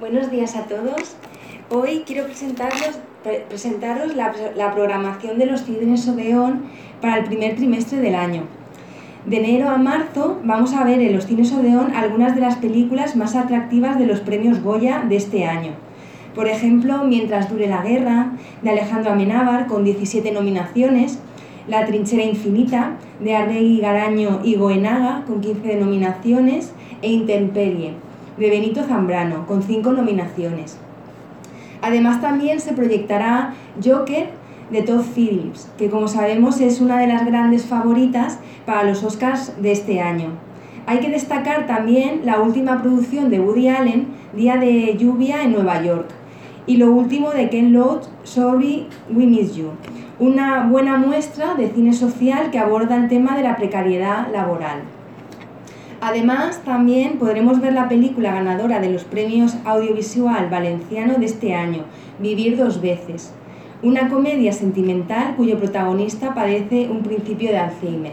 Buenos días a todos. Hoy quiero presentaros la programación de los cines Odeón para el primer trimestre del año. De enero a marzo vamos a ver en los cines Odeón algunas de las películas más atractivas de los premios Goya de este año. Por ejemplo, Mientras dure la guerra, de Alejandro Amenábar, con 17 nominaciones, La trinchera infinita, de Arregui Garaño y Goenaga, con 15 nominaciones, e Intemperie, de Benito Zambrano, con 5 nominaciones. Además, también se proyectará Joker, de Todd Phillips, que como sabemos es una de las grandes favoritas para los Oscars de este año. Hay que destacar también la última producción de Woody Allen, Día de lluvia en Nueva York, y lo último de Ken Loach, Sorry, We Miss You, una buena muestra de cine social que aborda el tema de la precariedad laboral. Además, también podremos ver la película ganadora de los premios Audiovisual Valenciano de este año, Vivir dos veces, una comedia sentimental cuyo protagonista padece un principio de Alzheimer.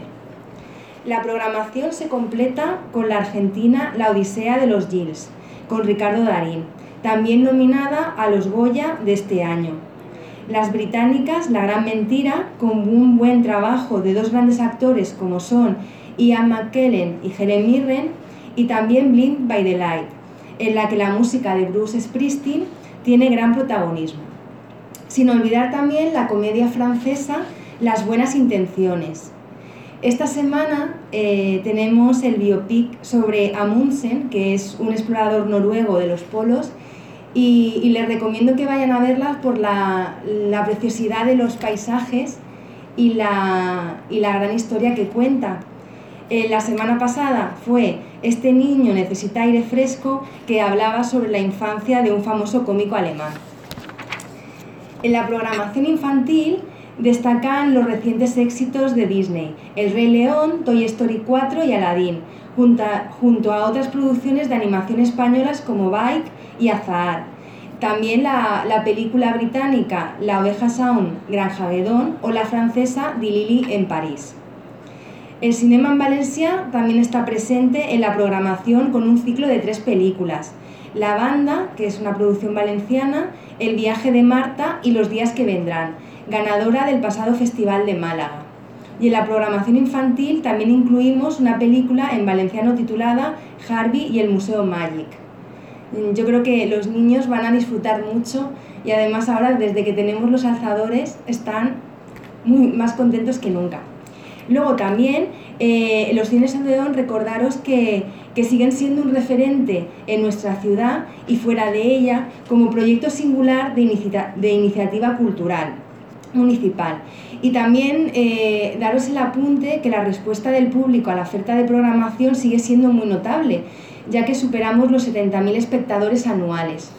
La programación se completa con la argentina La Odisea de los Giles, con Ricardo Darín, también nominada a los Goya de este año. Las británicas La gran mentira, con un buen trabajo de dos grandes actores como son Ian McKellen y Helen Mirren, y también Blind by the Light, en la que la música de Bruce Springsteen tiene gran protagonismo. Sin olvidar también la comedia francesa Las buenas intenciones. Esta semana tenemos el biopic sobre Amundsen, que es un explorador noruego de los polos, y les recomiendo que vayan a verla por la preciosidad de los paisajes y la gran historia que cuenta. La semana pasada fue Este niño necesita aire fresco, que hablaba sobre la infancia de un famoso cómico alemán. En la programación infantil destacan los recientes éxitos de Disney, El Rey León, Toy Story 4 y Aladdin, junto a otras producciones de animación españolas como Bike y Azahar. También la película británica La oveja Shaun, Granjagedón, o la francesa Dilili en París. El Cinema en Valencia también está presente en la programación con un ciclo de 3 películas: La banda, que es una producción valenciana, El viaje de Marta y Los días que vendrán, ganadora del pasado Festival de Málaga. Y en la programación infantil también incluimos una película en valenciano titulada Harvey y el Museo Magic. Yo creo que los niños van a disfrutar mucho, y además ahora, desde que tenemos los alzadores, están más contentos que nunca. Luego también los cines Odeón, recordaros que siguen siendo un referente en nuestra ciudad y fuera de ella como proyecto singular de iniciativa cultural municipal. Y también daros el apunte que la respuesta del público a la oferta de programación sigue siendo muy notable, ya que superamos los 70.000 espectadores anuales.